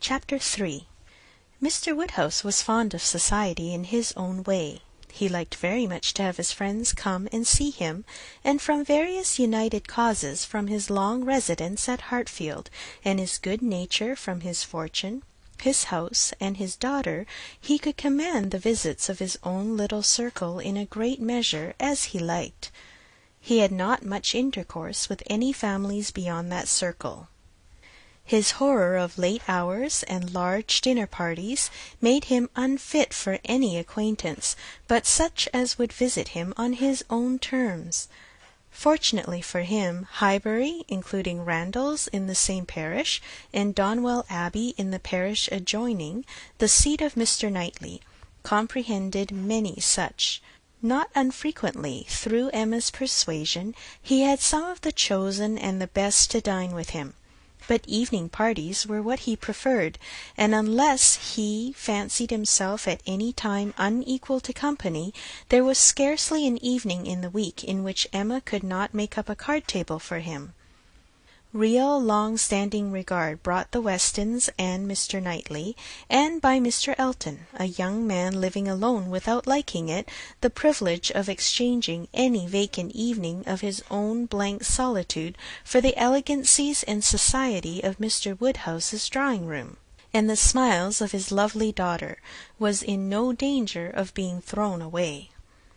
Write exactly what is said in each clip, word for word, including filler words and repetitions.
Chapter three. Mr. Woodhouse was fond of society in his own way. He liked very much to have his friends come and see him, and from various united causes, from his long residence at Hartfield, and his good nature, from his fortune, his house, and his daughter, he could command the visits of his own little circle in a great measure as he liked. He had not much intercourse with any families beyond that circle. His horror of late hours and large dinner parties made him unfit for any acquaintance but such as would visit him on his own terms. Fortunately for him, Highbury, including Randalls in the same parish, and Donwell Abbey in the parish adjoining, the seat of Mister Knightley, comprehended many such. Not unfrequently, through Emma's persuasion, he had some of the chosen and the best to dine with him. But evening parties were what he preferred, and unless he fancied himself at any time unequal to company, there was scarcely an evening in the week in which Emma could not make up a card-table for him. Real long-standing regard brought the Westons and Mister Knightley, and by Mister Elton, a young man living alone without liking it, the privilege of exchanging any vacant evening of his own blank solitude for the elegancies and society of Mister Woodhouse's drawing-room, and the smiles of his lovely daughter, was in no danger of being thrown away.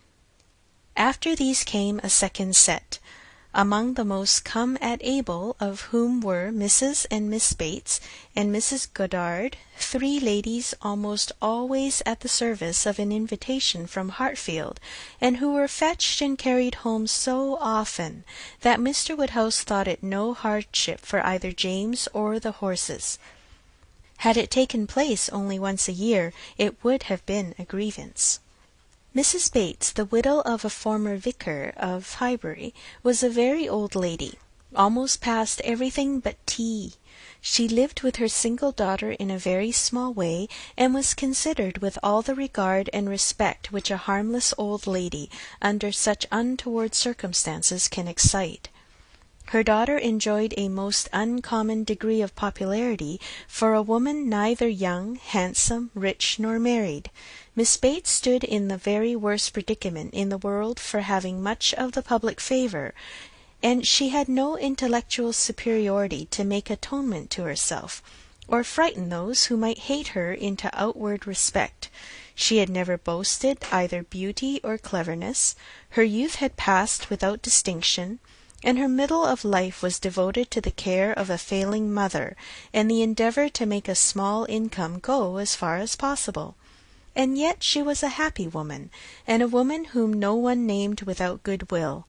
After these came a second set, among the most come at able of whom were Missus and Miss Bates and Missus Goddard, three ladies almost always at the service of an invitation from Hartfield, and who were fetched and carried home so often that Mister Woodhouse thought it no hardship for either James or the horses. Had it taken place only once a year, it would have been a grievance. Missus Bates, the widow of a former vicar of Highbury, was a very old lady, almost past everything but tea. She lived with her single daughter in a very small way, and was considered with all the regard and respect which a harmless old lady, under such untoward circumstances, can excite. Her daughter enjoyed a most uncommon degree of popularity for a woman neither young, handsome, rich, nor married. Miss Bates stood in the very worst predicament in the world for having much of the public favour, and she had no intellectual superiority to make atonement to herself, or frighten those who might hate her into outward respect. She had never boasted either beauty or cleverness. Her youth had passed without distinction, and her middle of life was devoted to the care of a failing mother, and the endeavour to make a small income go as far as possible. And yet she was a happy woman, and a woman whom no one named without good-will.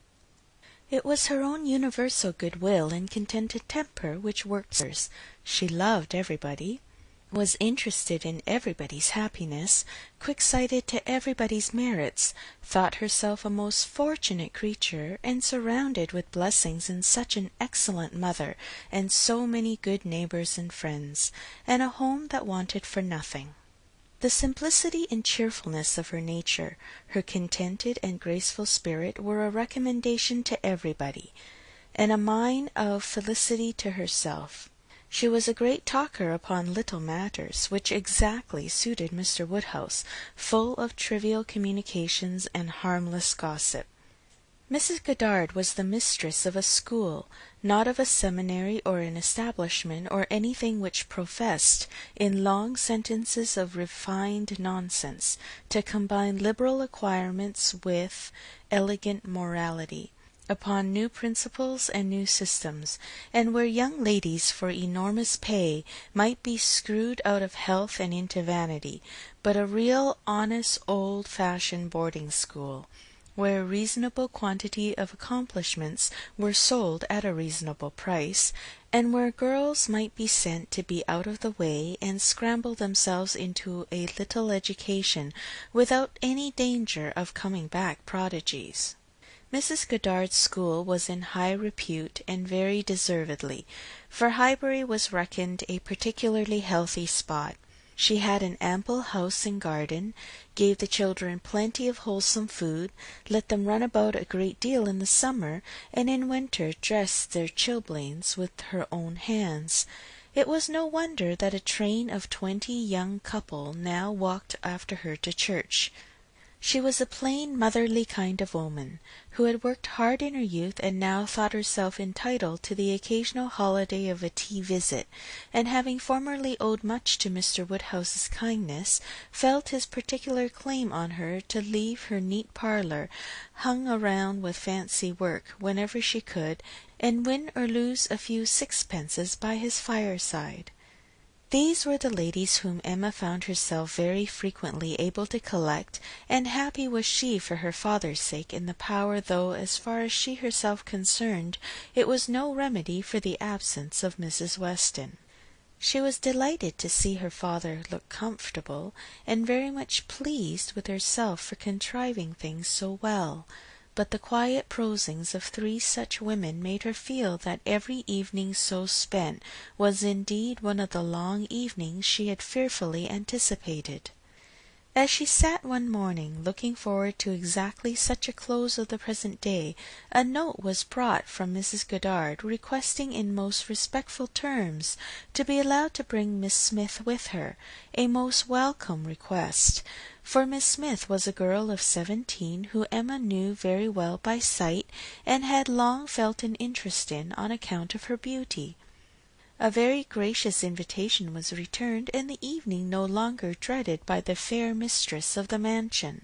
It was her own universal good-will and contented temper which worked hers. She loved everybody, was interested in everybody's happiness, quick-sighted to everybody's merits, thought herself a most fortunate creature, and surrounded with blessings in such an excellent mother, and so many good neighbours and friends, and a home that wanted for nothing. The simplicity and cheerfulness of her nature, her contented and graceful spirit, were a recommendation to everybody, and a mine of felicity to herself. She was a great talker upon little matters, which exactly suited Mister Woodhouse, full of trivial communications and harmless gossip. Missus Goddard was the mistress of a school, not of a seminary or an establishment, or anything which professed, in long sentences of refined nonsense, to combine liberal acquirements with elegant morality, upon new principles and new systems, and where young ladies for enormous pay might be screwed out of health and into vanity, but a real honest old-fashioned boarding-school, where a reasonable quantity of accomplishments were sold at a reasonable price, and where girls might be sent to be out of the way and scramble themselves into a little education without any danger of coming back prodigies. Missus Goddard's school was in high repute, and very deservedly, for Highbury was reckoned a particularly healthy spot. She had an ample house and garden, gave the children plenty of wholesome food, let them run about a great deal in the summer, and in winter dressed their chilblains with her own hands, It was no wonder that a train of twenty young couple now walked after her to church. She was a plain motherly kind of woman, who had worked hard in her youth and now thought herself entitled to the occasional holiday of a tea visit, and having formerly owed much to Mr. Woodhouse's kindness, felt his particular claim on her to leave her neat parlour hung around with fancy work whenever she could, and win or lose a few sixpences by his fireside. These were the ladies whom Emma found herself very frequently able to collect, and happy was she for her father's sake in the power, though, as far as she herself concerned, it was no remedy for the absence of Missus Weston. She was delighted to see her father look comfortable, and very much pleased with herself for contriving things so well. But the quiet prosings of three such women made her feel that every evening so spent was indeed one of the long evenings she had fearfully anticipated. As she sat one morning, looking forward to exactly such a close of the present day, a note was brought from Missus Goddard, requesting in most respectful terms to be allowed to bring Miss Smith with her, a most welcome request, for Miss Smith was a girl of seventeen who Emma knew very well by sight, and had long felt an interest in on account of her beauty. A very gracious invitation was returned, and the evening no longer dreaded by the fair mistress of the mansion.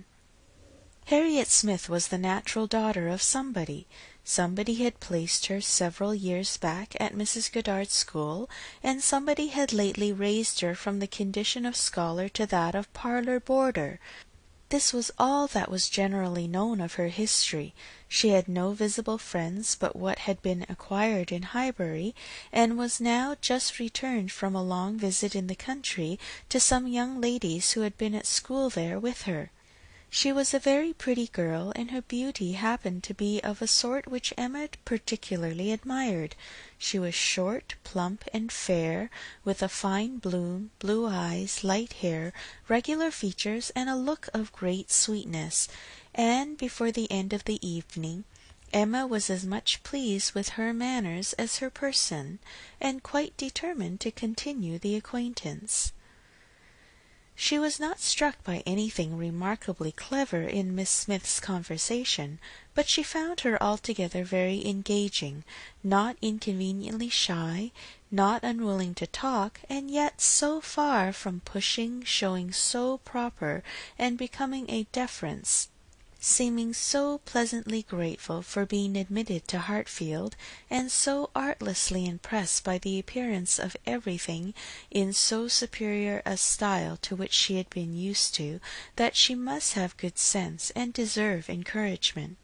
Harriet Smith was the natural daughter of somebody. Somebody had placed her several years back at Missus Goddard's school, and somebody had lately raised her from the condition of scholar to that of parlour boarder. This was all that was generally known of her history. She had no visible friends but what had been acquired in Highbury, and was now just returned from a long visit in the country to some young ladies who had been at school there with her. She was a very pretty girl, and her beauty happened to be of a sort which Emma particularly admired. She was short, plump, and fair, with a fine bloom, blue eyes, light hair, regular features, and a look of great sweetness, and before the end of the evening Emma was as much pleased with her manners as her person, and quite determined to continue the acquaintance. She was not struck by anything remarkably clever in Miss Smith's conversation, but she found her altogether very engaging, not inconveniently shy, not unwilling to talk, and yet so far from pushing, showing so proper and becoming a deference, seeming so pleasantly grateful for being admitted to Hartfield, and so artlessly impressed by the appearance of everything in so superior a style to which she had been used to, that she must have good sense and deserve encouragement.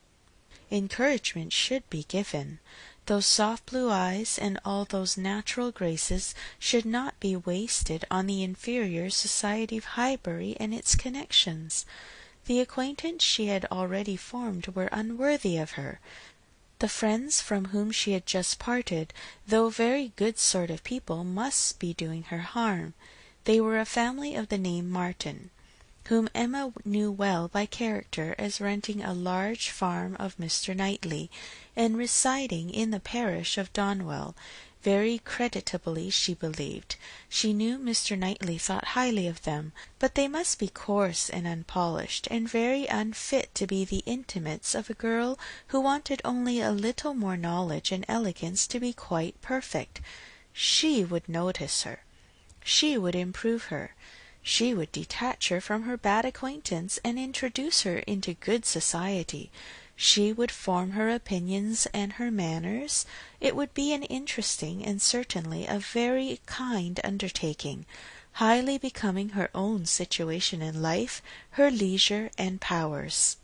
Encouragement should be given. Those soft blue eyes and all those natural graces should not be wasted on the inferior society of Highbury and its connections. The acquaintance she had already formed were unworthy of her. The friends from whom she had just parted, though very good sort of people, must be doing her harm. They were a family of the name Martin, whom Emma knew well by character as renting a large farm of Mister Knightley, and residing in the parish of Donwell, very creditably she believed. She knew Mister Knightley thought highly of them, but they must be coarse and unpolished, and very unfit to be the intimates of a girl who wanted only a little more knowledge and elegance to be quite perfect. She would notice her. She would improve her. She would detach her from her bad acquaintance and introduce her into good society. She would form her opinions and her manners. It would be an interesting and certainly a very kind undertaking, highly becoming her own situation in life, her leisure and powers.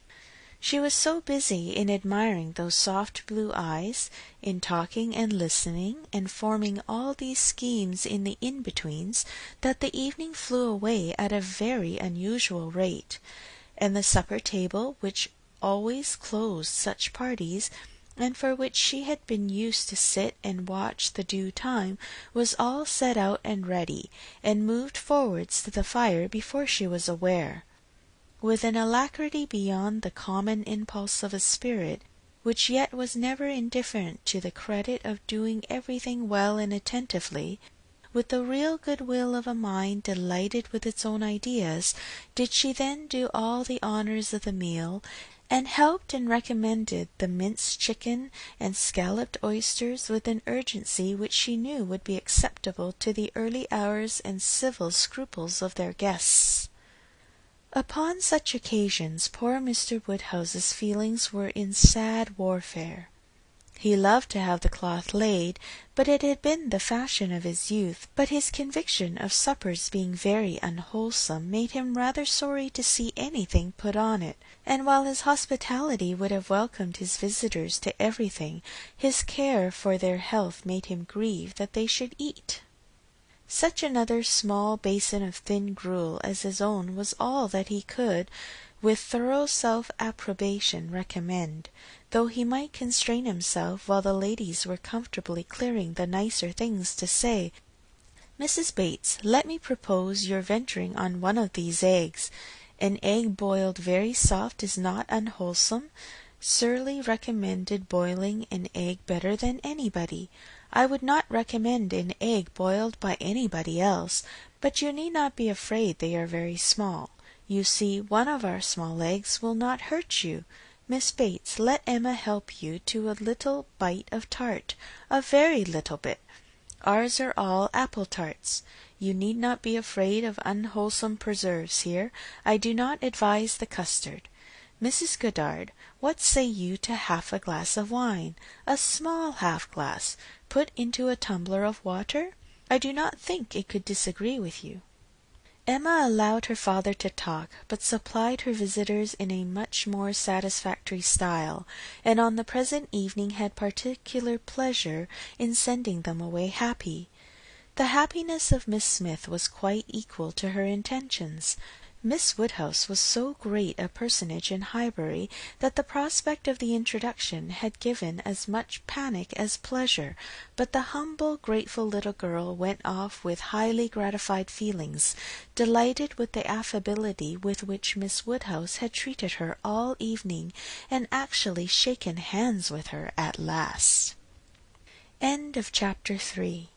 She was so busy in admiring those soft blue eyes, in talking and listening, and forming all these schemes in the in-betweens, that the evening flew away at a very unusual rate, and the supper-table, which always closed such parties, and for which she had been used to sit and watch the due time, was all set out and ready, and moved forwards to the fire before she was aware. With an alacrity beyond the common impulse of a spirit, which yet was never indifferent to the credit of doing everything well and attentively, with the real good-will of a mind delighted with its own ideas, did she then do all the honours of the meal, and helped and recommended the minced chicken and scalloped oysters with an urgency which she knew would be acceptable to the early hours and civil scruples of their guests. Upon such occasions poor Mister Woodhouse's feelings were in sad warfare. He loved to have the cloth laid, but it had been the fashion of his youth, but his conviction of suppers being very unwholesome made him rather sorry to see anything put on it, and while his hospitality would have welcomed his visitors to everything, his care for their health made him grieve that they should eat. Such another small basin of thin gruel as his own was all that he could, with thorough self-approbation, recommend, though he might constrain himself while the ladies were comfortably clearing the nicer things to say, "Missus Bates, let me propose your venturing on one of these eggs. An egg boiled very soft is not unwholesome. Surly recommended boiling an egg better than anybody. I would not recommend an egg boiled by anybody else, but you need not be afraid they are very small. You see, one of our small eggs will not hurt you. Miss Bates, let Emma help you to a little bite of tart, a very little bit. Ours are all apple tarts. You need not be afraid of unwholesome preserves here. I do not advise the custard. Missus Goddard, what say you to half a glass of wine, a small half-glass, put into a tumbler of water? I do not think it could disagree with you." Emma allowed her father to talk, but supplied her visitors in a much more satisfactory style, and on the present evening had particular pleasure in sending them away happy. The happiness of Miss Smith was quite equal to her intentions. Miss Woodhouse was so great a personage in Highbury that the prospect of the introduction had given as much panic as pleasure, but the humble, grateful little girl went off with highly gratified feelings, delighted with the affability with which Miss Woodhouse had treated her all evening, and actually shaken hands with her at last. End of chapter three.